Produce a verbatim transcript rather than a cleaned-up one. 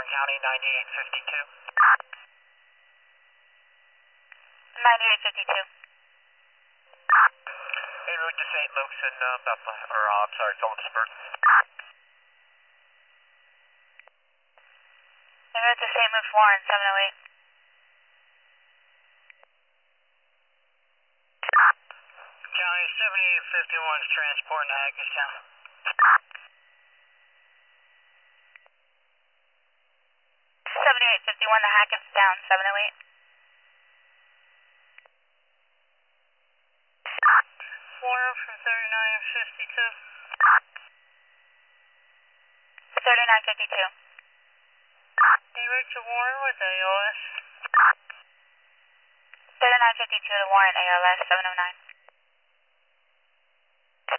Warren County, ninety-eight fifty-two. ninety-eight fifty-two. En route to Saint Luke's in uh, Bethlehem, or uh, I'm sorry, Phillipsburg. En route to Saint Luke's, Warren, seven oh eight. County, seventy-eight fifty-one is transporting to Hackettstown. seventy-eight fifty-one to Hackettstown, seven oh eight. Warren from thirty-nine fifty-two. thirty-nine fifty-two. En route to Warren with A O S. thirty-nine fifty-two to Warren, A L S, seven oh nine.